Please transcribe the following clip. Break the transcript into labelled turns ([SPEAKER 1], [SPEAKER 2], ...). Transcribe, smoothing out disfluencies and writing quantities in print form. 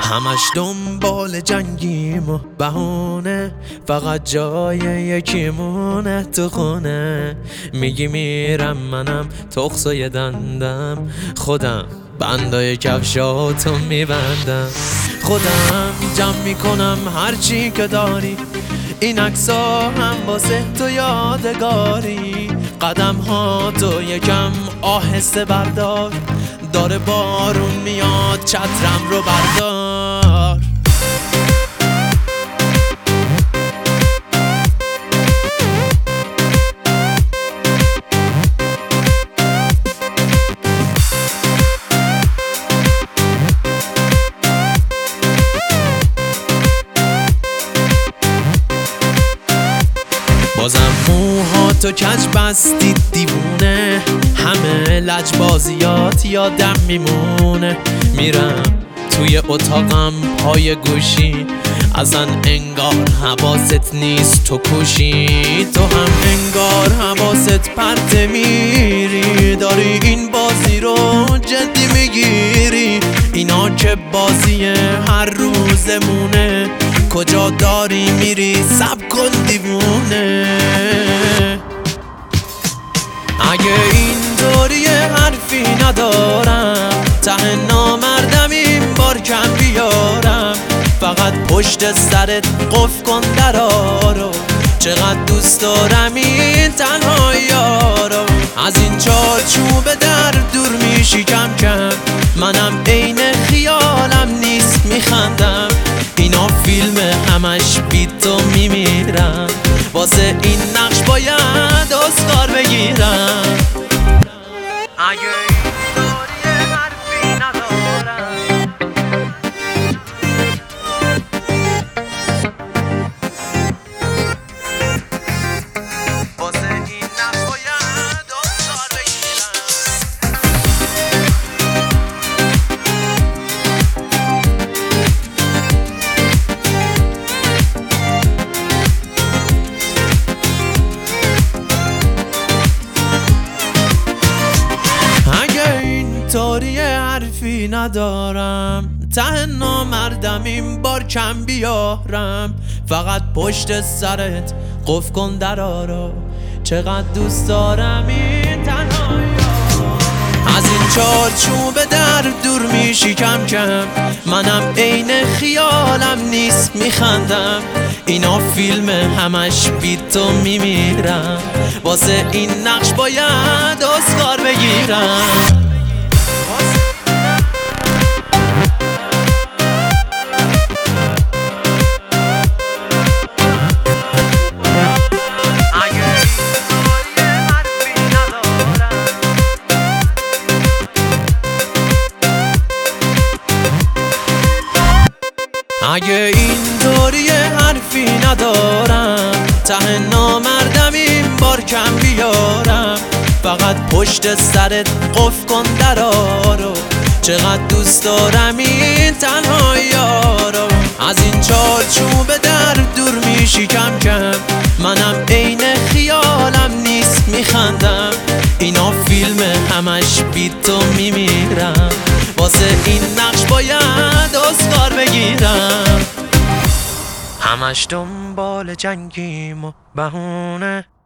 [SPEAKER 1] همش دنبال جنگیم و بهونه، فقط جای یکیمونه تو خونه. میگی میرم منم تخصای دندم، خودم بندای کفشاتو میبندم. خودم جمع میکنم هرچی که داری، این عکسا هم واسه تو یادگاری. قدم ها تو یکم آهسته بردار، داره بارون میاد چترم رو بردار. بازم موها تو کج بستید دیوونه، همه لجبازیات یادم میمونه. میرم توی اتاقم پای گوشی، ازن انگار حواست نیست تو کوشی. تو هم انگار حواست پرت میری، داری این بازی رو جدی میگیری. اینا که بازی هر روزمونه، کجا داری میری صبر کن دیوونه. اگه این دوری حرفی ندارم، ته نامردم این بار کم بیارم. فقط پشت سرت قفل کن درا رو، چقدر دوست دارم این تنهایی رو. از این چارچوب در دور میشی کم کم، منم عین خیالم نیست میخندم. اینا فیلم همش بی تو میمیرم، واسه این نقش باید اسکار بگیرم. اگه این دوری حرفی ندارم، واسه این نقش باید اسکار بگیرم. طوری حرفی ندارم، ته نامردم این بار کم بیارم. فقط پشت سرت قفل کن درا رو، چقدر دوست دارم این تنهایی. از این چارچوب در دور میشی کم کم، منم عین خیالم نیست میخندم. اینا فیلم همش بی تو میمیرم، واسه این نقش باید اسکار بگیرم. اگه این دوری حرفی ندارم، ته نامردم این بار کم بیارم. فقط پشت سرت قفل کن درا رو، چقدر دوست دارم این تنهایی رو. از این چارچوب در دور میشی کم کم، منم عین خیالم نیست میخندم. اینا فیلم همش بی تو میمیرم، واسه این نقش باید اسکار بگیرم. همش دنبال جنگیم و بهونه،